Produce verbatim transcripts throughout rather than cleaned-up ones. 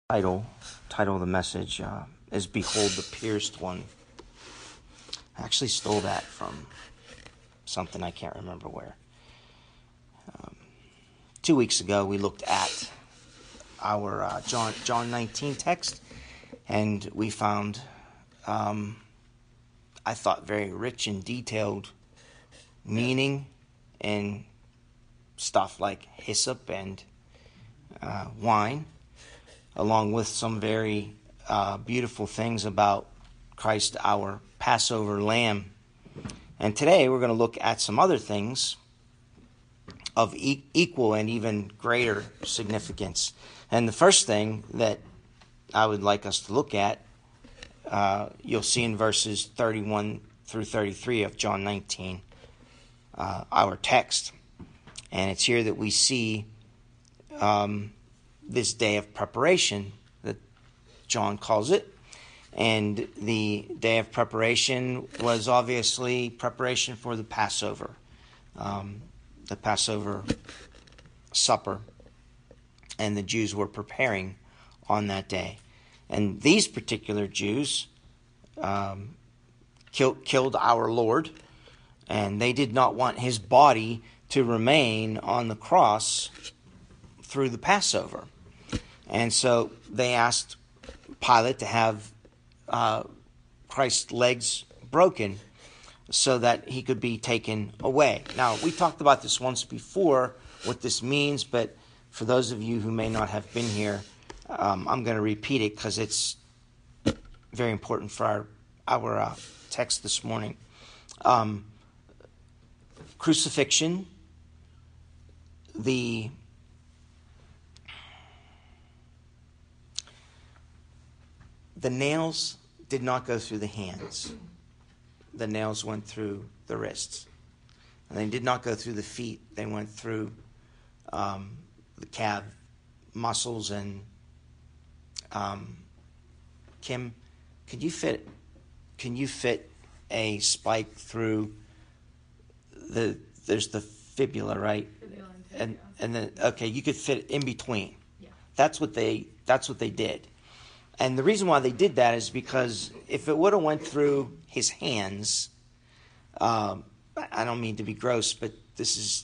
Title, title of the message uh, is Behold the Pierced One. I actually stole that from something I can't remember where. Um, two weeks ago we looked at our uh, John John nineteen text, and we found, um, I thought, very rich and detailed meaning in stuff like hyssop and uh, wine, along with some very uh, beautiful things about Christ, our Passover lamb. And today we're going to look at some other things of e- equal and even greater significance. And the first thing that I would like us to look at, uh, you'll see in verses thirty-one through thirty-three of John nineteen, uh, our text. And it's here that we see um, this day of preparation that John calls it. And the day of preparation was obviously preparation for the Passover, um, the Passover supper. And the Jews were preparing on that day. And these particular Jews um, kill, killed our Lord, and they did not want his body to remain on the cross through the Passover. And so they asked Pilate to have uh, Christ's legs broken so that he could be taken away. Now, we talked about this once before, what this means, but for those of you who may not have been here, um, I'm going to repeat it because it's very important for our, our uh, text this morning. Um, crucifixion, the the nails did not go through the hands. The nails went through the wrists. And they did not go through the feet. They went through um, the calf muscles. And um, Kim, can you fit? Can you fit a spike through the? There's the fibula, right? Fibula and and, and then okay, you could fit it in between. Yeah. That's what they. That's what they did. And the reason why they did that is because if it would have went through his hands, um, I don't mean to be gross, but this is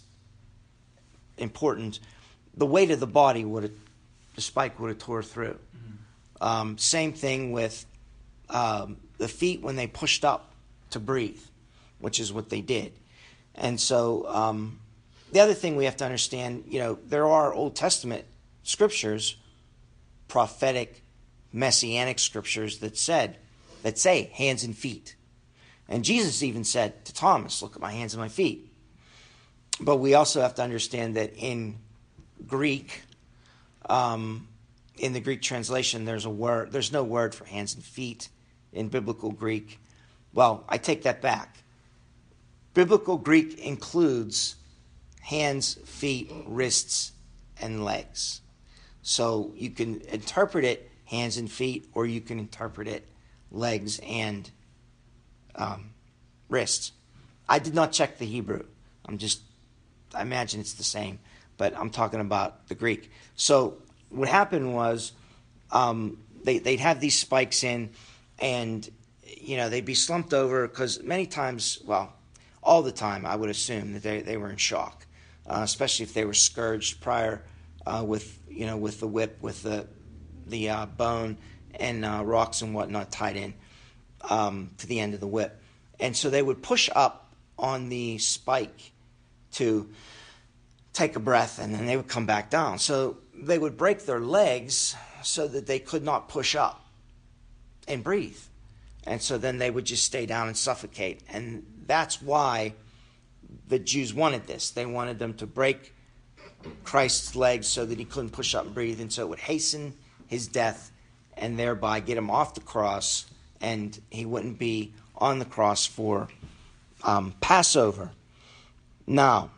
important. The weight of the body would have, the spike would have tore through. Mm-hmm. Um, same thing with um, the feet when they pushed up to breathe, which is what they did. And so um, the other thing we have to understand, you know, there are Old Testament scriptures, prophetic, messianic scriptures that said, that say hands and feet. And Jesus even said to Thomas, look at my hands and my feet. But we also have to understand that in Greek, um, in the Greek translation, there's a word, there's no word for hands and feet in biblical Greek. Well, I take that back. Biblical Greek includes hands, feet, wrists, and legs. So you can interpret it hands and feet, or you can interpret it legs and um, wrists. I did not check the Hebrew. I'm just, I imagine it's the same, but I'm talking about the Greek. So what happened was um, they, they'd have these spikes in, and you know they'd be slumped over because many times, well, all the time, I would assume that they, they were in shock, uh, especially if they were scourged prior uh, with you know with the whip, with the the uh, bone and uh, rocks and whatnot tied in um, to the end of the whip. And so they would push up on the spike to take a breath, and then they would come back down. So they would break their legs so that they could not push up and breathe. And so then they would just stay down and suffocate. And that's why the Jews wanted this. They wanted them to break Christ's legs so that he couldn't push up and breathe, and so it would hasten his death and thereby get him off the cross, and he wouldn't be on the cross for um, Passover. Now,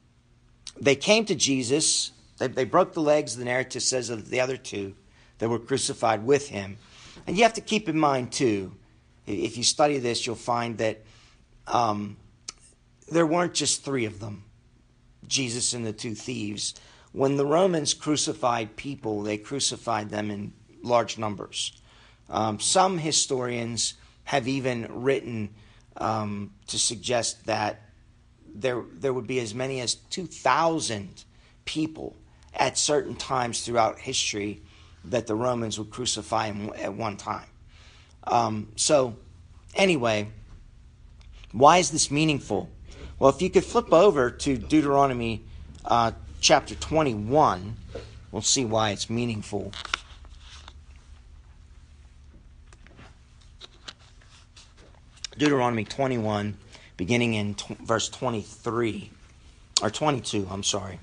they came to Jesus. They, they broke the legs, the narrative says, of the other two that were crucified with him. And you have to keep in mind, too, if you study this, you'll find that um, there weren't just three of them, Jesus and the two thieves. When the Romans crucified people, they crucified them in large numbers. Um, some historians have even written um, to suggest that there there would be as many as two thousand people at certain times throughout history that the Romans would crucify him at one time. Um, so, anyway, why is this meaningful? Well, if you could flip over to Deuteronomy uh, chapter twenty-one, we'll see why it's meaningful. Deuteronomy twenty-one, beginning in t- verse twenty-three, or twenty-two, I'm sorry.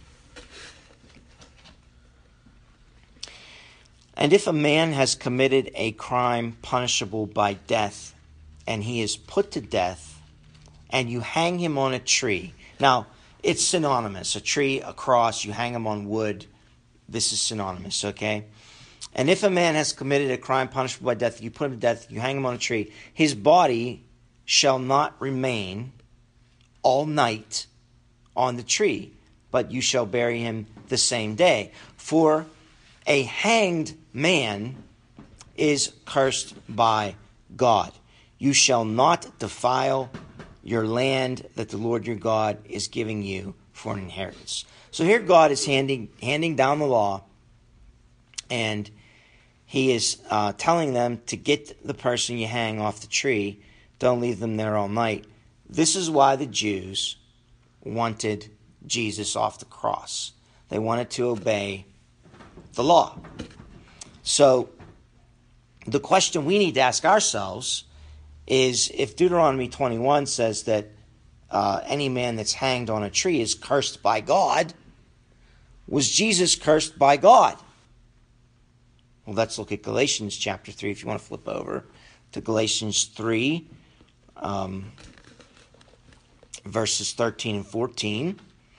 And if a man has committed a crime punishable by death, and he is put to death, and you hang him on a tree. Now, it's synonymous. A tree, a cross, you hang him on wood. This is synonymous, okay? And if a man has committed a crime punishable by death, you put him to death, you hang him on a tree, his body shall not remain all night on the tree, but you shall bury him the same day. For a hanged man is cursed by God. You shall not defile your land that the Lord your God is giving you for an inheritance. So here God is handing handing down the law, and he is uh, telling them to get the person you hang off the tree. Don't leave them there all night. This is why the Jews wanted Jesus off the cross. They wanted to obey the law. So the question we need to ask ourselves is, if Deuteronomy twenty-one says that uh, any man that's hanged on a tree is cursed by God, was Jesus cursed by God? Well, let's look at Galatians chapter three, if you want to flip over to Galatians three, um, verses thirteen and fourteen.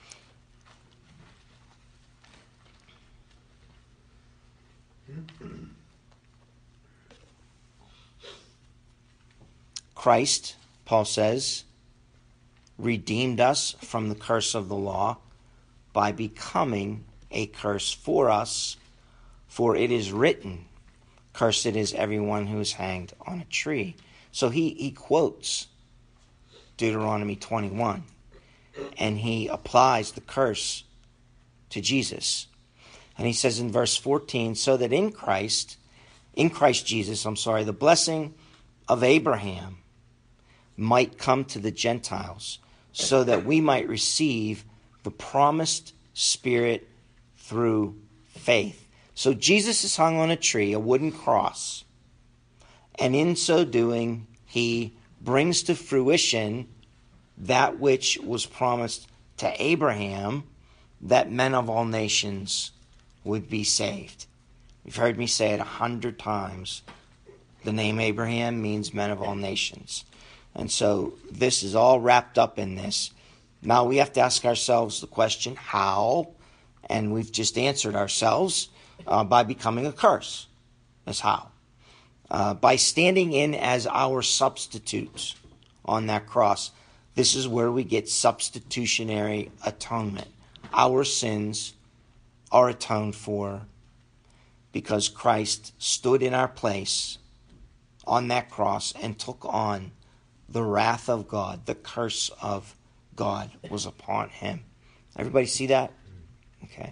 Christ, Paul says, redeemed us from the curse of the law by becoming a curse for us, for it is written, cursed is everyone who is hanged on a tree. So he, he quotes Deuteronomy twenty-one, and he applies the curse to Jesus. And he says in verse fourteen, so that in Christ, in Christ Jesus, I'm sorry, the blessing of Abraham might come to the Gentiles, so that we might receive the promised Spirit through faith. So Jesus is hung on a tree, a wooden cross, and in so doing, he brings to fruition that which was promised to Abraham, that men of all nations would be saved. You've heard me say it a hundred times. The name Abraham means men of all nations. And so this is all wrapped up in this. Now we have to ask ourselves the question, how? And we've just answered ourselves uh, by becoming a curse. That's how. Uh, by standing in as our substitute on that cross. This is where we get substitutionary atonement. Our sins are atoned for because Christ stood in our place on that cross and took on the wrath of God. The curse of God was upon him. Everybody see that? Okay.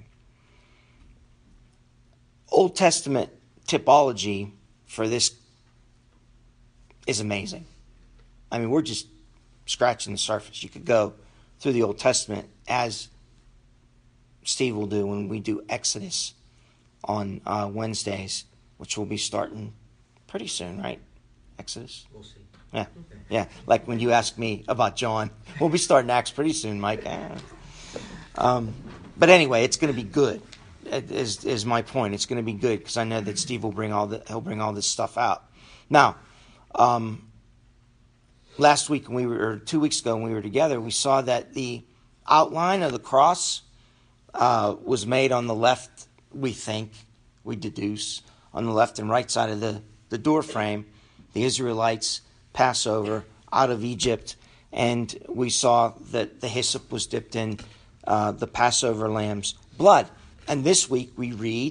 Old Testament typology for this is amazing. I mean, we're just scratching the surface. You could go through the Old Testament, as Steve will do when we do Exodus on uh, Wednesdays, which will be starting pretty soon, right? Exodus? We'll see. Yeah, Okay. yeah. Like when you asked me about John, we'll be starting Acts pretty soon, Mike. Um, but anyway, it's going to be good. Is is my point? It's going to be good because I know that Steve will bring all the he'll bring all this stuff out. Now, um, last week when we were, or two weeks ago when we were together, we saw that the outline of the cross uh, was made on the left. We think we deduce on the left and right side of the the door frame. The Israelites Passover out of Egypt, and we saw that the hyssop was dipped in uh, the Passover lamb's blood. And this week we read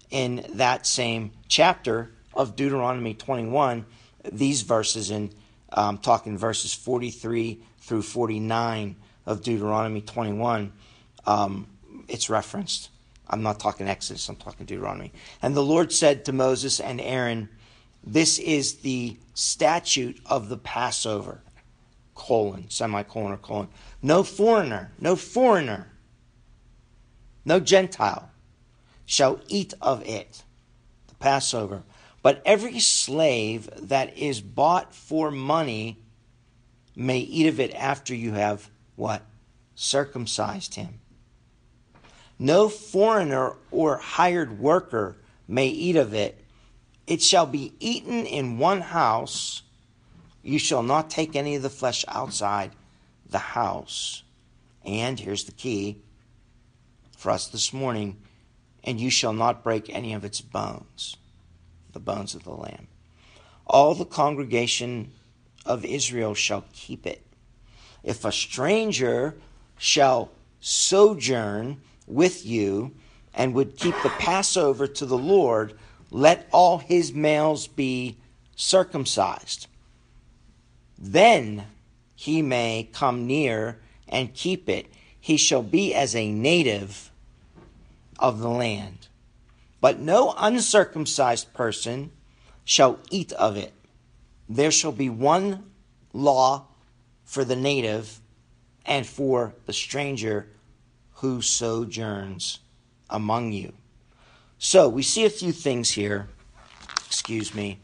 in that same chapter of Deuteronomy twenty-one, these verses, in um, talking verses forty-three through forty-nine of Deuteronomy twenty-one, um, it's referenced. I'm not talking Exodus, I'm talking Deuteronomy. And the Lord said to Moses and Aaron, this is the statute of the Passover, colon, semicolon or colon. No foreigner, no foreigner, no Gentile shall eat of it, the Passover. But every slave that is bought for money may eat of it after you have, what? Circumcised him. No foreigner or hired worker may eat of it. It shall be eaten in one house. You shall not take any of the flesh outside the house. And here's the key for us this morning. And you shall not break any of its bones, the bones of the lamb. All the congregation of Israel shall keep it. If a stranger shall sojourn with you and would keep the Passover to the Lord, let all his males be circumcised. Then he may come near and keep it. He shall be as a native of the land. But no uncircumcised person shall eat of it. There shall be one law for the native and for the stranger who sojourns among you. So we see a few things here. Excuse me.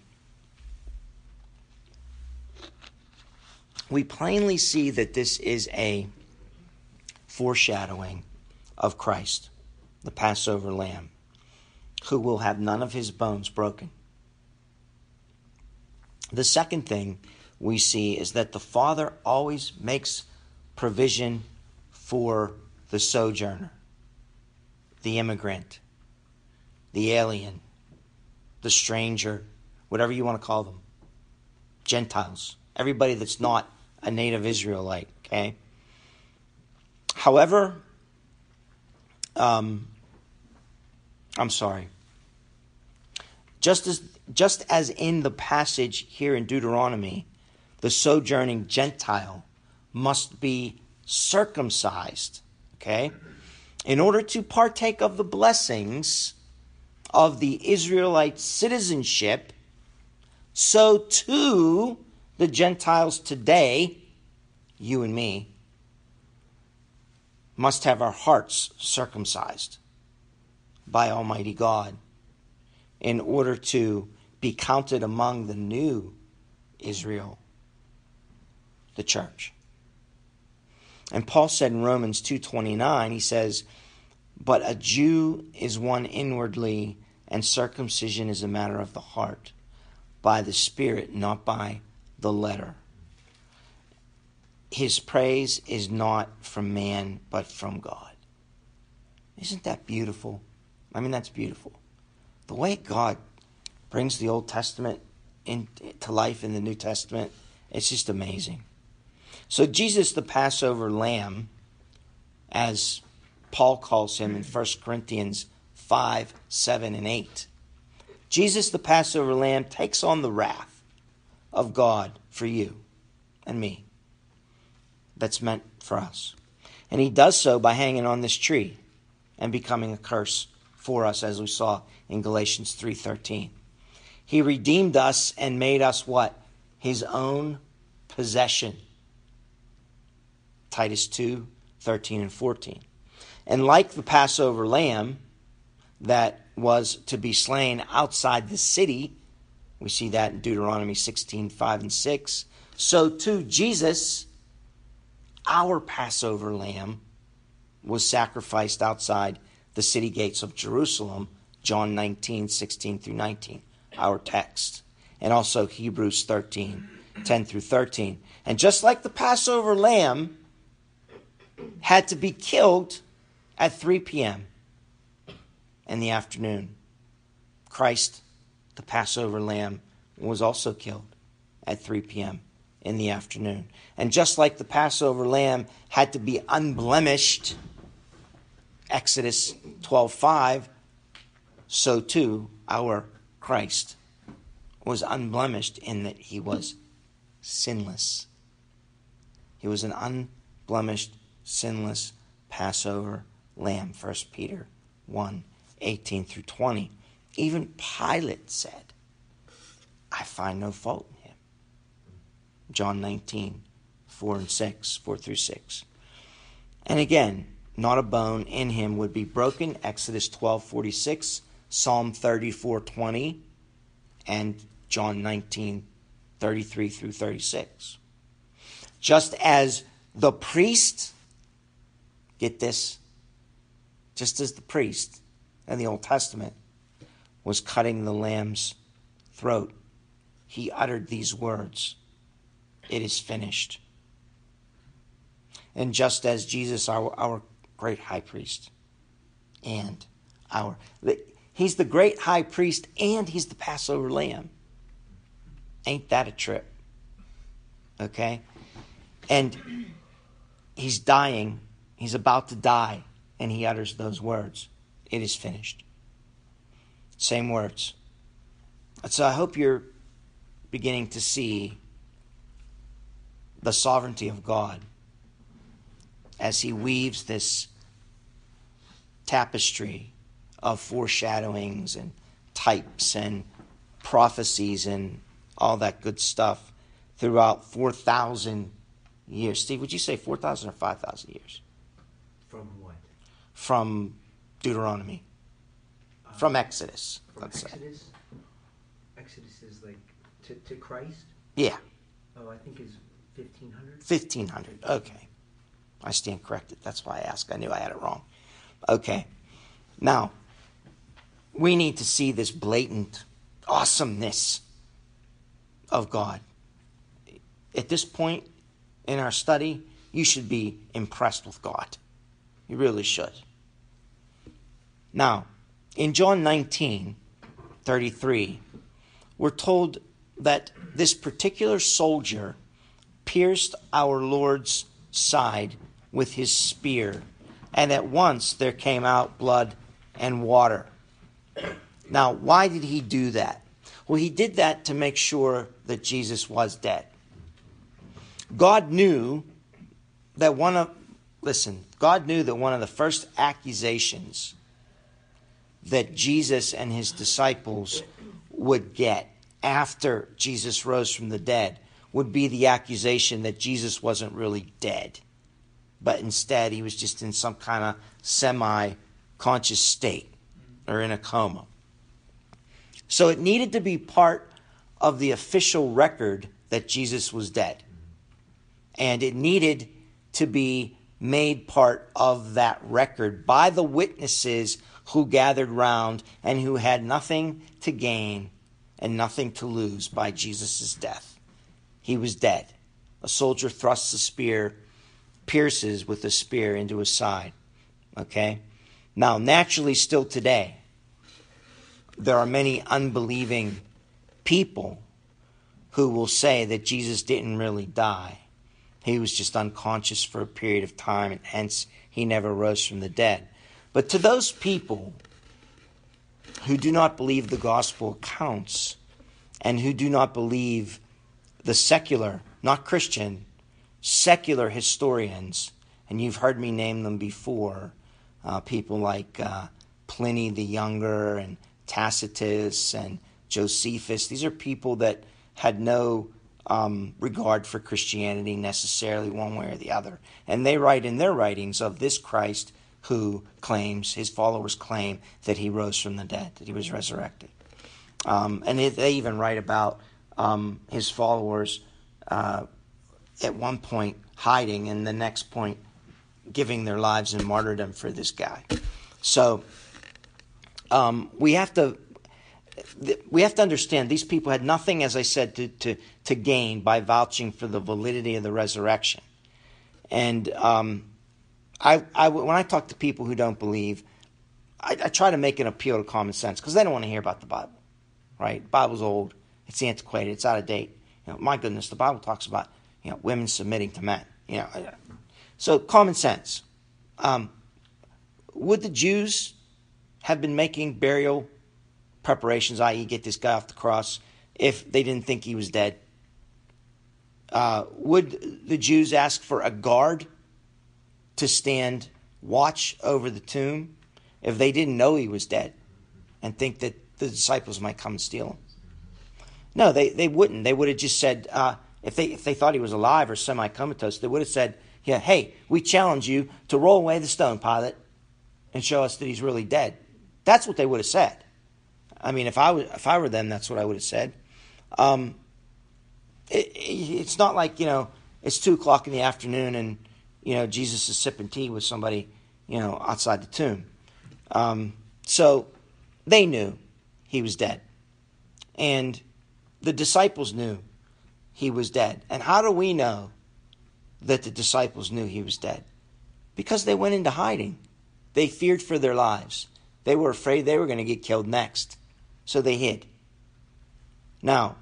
We plainly see that this is a foreshadowing of Christ, the Passover lamb, who will have none of his bones broken. The second thing we see is that the Father always makes provision for the sojourner, the immigrant, the alien, the stranger, whatever you want to call them, Gentiles, everybody that's not a native Israelite, okay? However, um, I'm sorry. Just as just as in the passage here in Deuteronomy, the sojourning Gentile must be circumcised, okay, in order to partake of the blessings of the Israelite citizenship, so too the Gentiles today, you and me, must have our hearts circumcised by Almighty God in order to be counted among the new Israel, the church. And Paul said in Romans two twenty-nine, he says, but a Jew is one inwardly, and circumcision is a matter of the heart, by the Spirit, not by the letter. His praise is not from man, but from God. Isn't that beautiful? I mean, that's beautiful. The way God brings the Old Testament into life in the New Testament, it's just amazing. So Jesus, the Passover lamb, as Paul calls him in First Corinthians five, seven, and eight. Jesus, the Passover lamb, takes on the wrath of God for you and me. That's meant for us. And he does so by hanging on this tree and becoming a curse for us, as we saw in Galatians three thirteen. He redeemed us and made us what? His own possession. Titus two, thirteen and fourteen. And like the Passover lamb that was to be slain outside the city, we see that in Deuteronomy sixteen, five and six, so too Jesus, our Passover lamb, was sacrificed outside the city gates of Jerusalem, John nineteen, sixteen through nineteen, our text. And also Hebrews thirteen, ten through thirteen. And just like the Passover lamb had to be killed at three p.m. in the afternoon, Christ, the Passover lamb, was also killed at three p.m. in the afternoon. And just like the Passover lamb had to be unblemished, Exodus twelve five, so too our Christ was unblemished in that he was sinless. He was an unblemished, sinless Passover lamb, First Peter one, eighteen through twenty. Even Pilate said, I find no fault in him. John nineteen, four and six, four through six. And again, not a bone in him would be broken. Exodus twelve, forty-six, Psalm thirty-four, twenty, and John nineteen, thirty-three through thirty-six. Just as the priest, get this, just as the priest in the Old Testament was cutting the lamb's throat, he uttered these words, it is finished. And just as Jesus, our, our great high priest, and our, he's the great high priest and he's the Passover lamb. Ain't that a trip? Okay? And he's dying, he's about to die, and he utters those words, it is finished. Same words. So I hope you're beginning to see the sovereignty of God as he weaves this tapestry of foreshadowings and types and prophecies and all that good stuff throughout four thousand years. Steve, would you say four thousand or five thousand years? From what? From Deuteronomy. Uh, from Exodus, from let's Exodus? say. Exodus is like to, to Christ? Yeah. Oh, I think is fifteen hundred? fifteen hundred, okay. I stand corrected. That's why I asked. I knew I had it wrong. Okay. Now, we need to see this blatant awesomeness of God. At this point in our study, you should be impressed with God. You really should. Now, in John nineteen, thirty-three, we're told that this particular soldier pierced our Lord's side with his spear, and at once there came out blood and water. Now, why did he do that? Well, he did that to make sure that Jesus was dead. God knew that one of, listen, God knew that one of the first accusations that Jesus and his disciples would get after Jesus rose from the dead would be the accusation that Jesus wasn't really dead, but instead he was just in some kind of semi-conscious state or in a coma. So it needed to be part of the official record that Jesus was dead. And it needed to be made part of that record by the witnesses who gathered round and who had nothing to gain and nothing to lose by Jesus' death. He was dead. A soldier thrusts a spear, pierces with the spear into his side. Okay? Now, naturally, still today, there are many unbelieving people who will say that Jesus didn't really die. He was just unconscious for a period of time, and hence he never rose from the dead. But to those people who do not believe the gospel accounts and who do not believe the secular, not Christian, secular historians, and you've heard me name them before, uh, people like uh, Pliny the Younger and Tacitus and Josephus. These are people that had no um, regard for Christianity necessarily one way or the other. And they write in their writings of this Christ who claims, his followers claim, that he rose from the dead, that he was resurrected. Um, and they even write about um, his followers uh, at one point hiding and the next point giving their lives in martyrdom for this guy. So um, we have to we have to understand these people had nothing, as I said, to, to, to gain by vouching for the validity of the resurrection. And um, I, I, when I talk to people who don't believe, I, I try to make an appeal to common sense because they don't want to hear about the Bible, right? The Bible's old, it's antiquated, it's out of date. You know, my goodness, the Bible talks about you know women submitting to men. You know, so common sense. Um, would the Jews have been making burial preparations, that is get this guy off the cross, if they didn't think he was dead? Uh, would the Jews ask for a guard to stand watch over the tomb if they didn't know he was dead and think that the disciples might come and steal him? No, they, they wouldn't. They would have just said, uh, if they if they thought he was alive or semi-comatose, they would have said, yeah, hey, we challenge you to roll away the stone, Pilate, and show us that he's really dead. That's what they would have said. I mean, if I was, if I were them, that's what I would have said. Um, it, it, it's not like, you know, it's two o'clock in the afternoon and, you know, Jesus is sipping tea with somebody, you know, outside the tomb. Um, so they knew he was dead. And the disciples knew he was dead. And how do we know that the disciples knew he was dead? Because they went into hiding. They feared for their lives. They were afraid they were going to get killed next. So they hid. Now,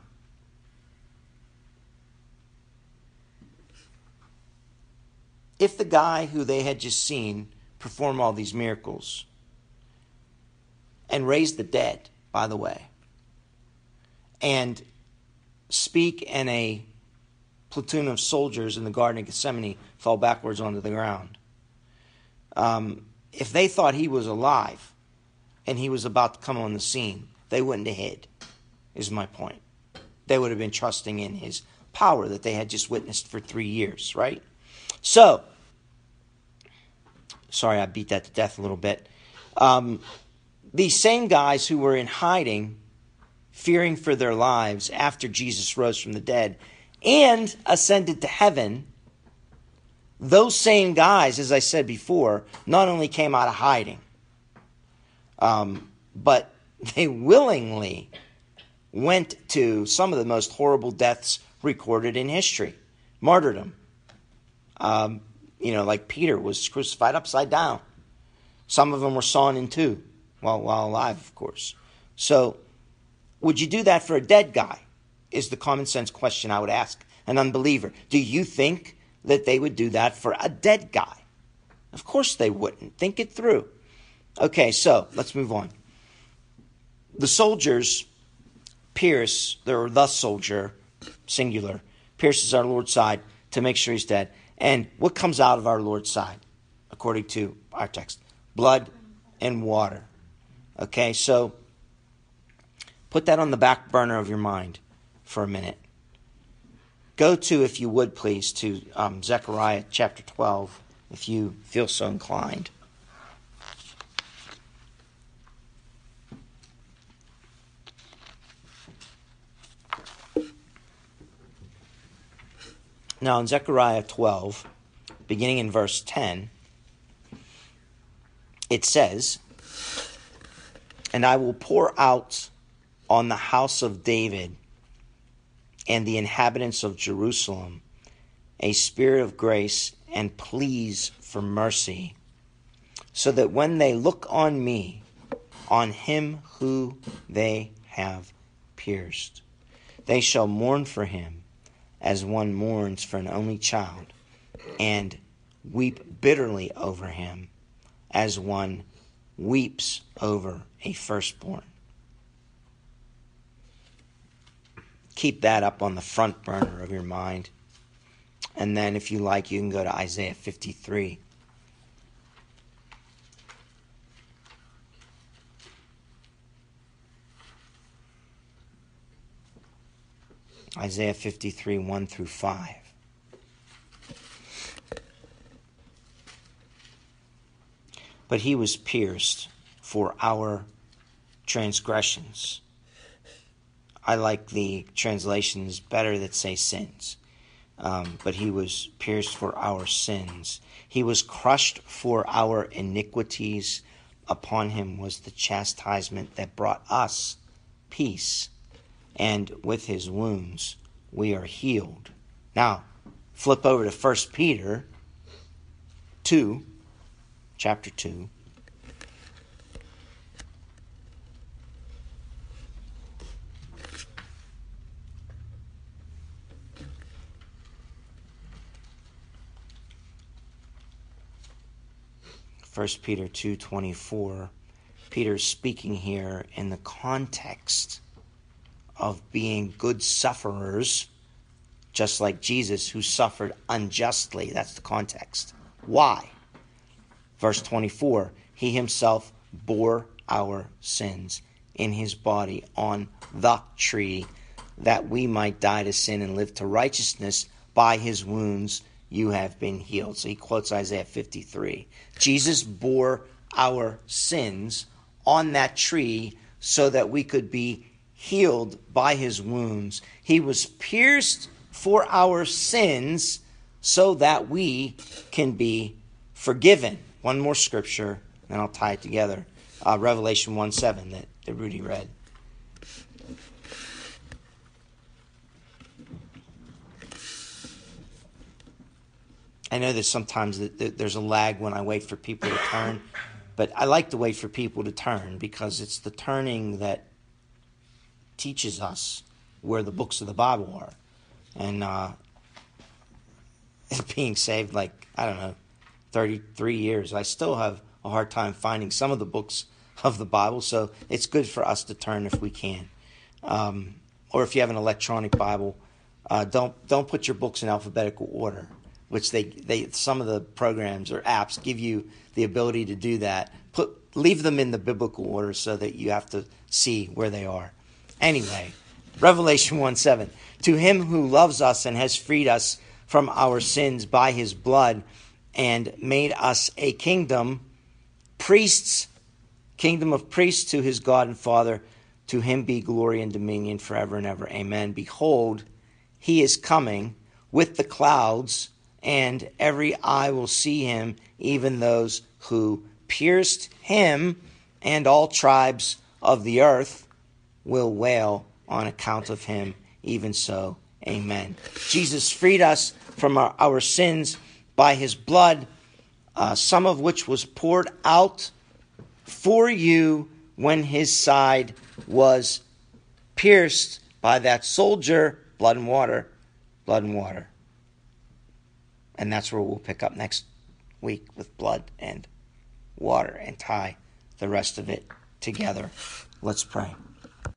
if the guy who they had just seen perform all these miracles and raise the dead, by the way, and speak and a platoon of soldiers in the Garden of Gethsemane fall backwards onto the ground, um, if they thought he was alive and he was about to come on the scene, they wouldn't have hid, is my point. They would have been trusting in his power that they had just witnessed for three years, right? So, sorry, I beat that to death a little bit. Um, these same guys who were in hiding, fearing for their lives after Jesus rose from the dead and ascended to heaven, those same guys, as I said before, not only came out of hiding, um, but they willingly went to some of the most horrible deaths recorded in history. Martyrdom. Um, you know, like Peter was crucified upside down. Some of them were sawn in two while, while alive, of course. So, would you do that for a dead guy? Is the common sense question I would ask an unbeliever. Do you think that they would do that for a dead guy? Of course they wouldn't. Think it through. Okay, so let's move on. The soldiers pierce, or the soldier, singular, pierces our Lord's side to make sure he's dead. And what comes out of our Lord's side, according to our text? Blood and water. Okay, so put that on the back burner of your mind for a minute. Go to, if you would please, to um, Zechariah chapter twelve, if you feel so inclined. Now, in Zechariah twelve, beginning in verse ten, it says, "And I will pour out on the house of David and the inhabitants of Jerusalem a spirit of grace and pleas for mercy, so that when they look on me, on him who they have pierced, they shall mourn for him as one mourns for an only child, and weep bitterly over him as one weeps over a firstborn." Keep that up on the front burner of your mind. And then, if you like, you can go to Isaiah fifty-three. Isaiah fifty-three, one through five. "But he was pierced for our transgressions." I like the translations better that say sins. Um, but he was pierced for our sins. He was crushed for our iniquities. Upon him was the chastisement that brought us peace. And with his wounds we are healed. Now, flip over to First Peter two, chapter two. First Peter two twenty-four. Peter's speaking here in the context of being good sufferers, just like Jesus, who suffered unjustly. That's the context. Why? Verse twenty-four, he himself bore our sins in his body on the tree, that we might die to sin and live to righteousness. By his wounds you have been healed. So he quotes Isaiah fifty-three. Jesus bore our sins on that tree so that we could be healed by his wounds. He was pierced for our sins so that we can be forgiven. One more scripture, and I'll tie it together. Uh, Revelation one seven that, that Rudy read. I know that sometimes that there's a lag when I wait for people to turn, but I like to wait for people to turn because it's the turning that teaches us where the books of the Bible are. And uh, being saved, like, I don't know, thirty-three years, I still have a hard time finding some of the books of the Bible, so it's good for us to turn if we can. Um, or if you have an electronic Bible, uh, don't don't put your books in alphabetical order, which they, they some of the programs or apps give you the ability to do that. Put leave them in the biblical order so that you have to see where they are. Anyway, Revelation one seven. To him who loves us and has freed us from our sins by his blood and made us a kingdom, priests, kingdom of priests to his God and Father, to him be glory and dominion forever and ever. Amen. Behold, he is coming with the clouds, and every eye will see him, even those who pierced him, and all tribes of the earth will wail on account of him. Even so, amen. Jesus freed us from our, our sins by his blood, uh, some of which was poured out for you when his side was pierced by that soldier. Blood and water, blood and water. And that's where we'll pick up next week with blood and water and tie the rest of it together. Let's pray.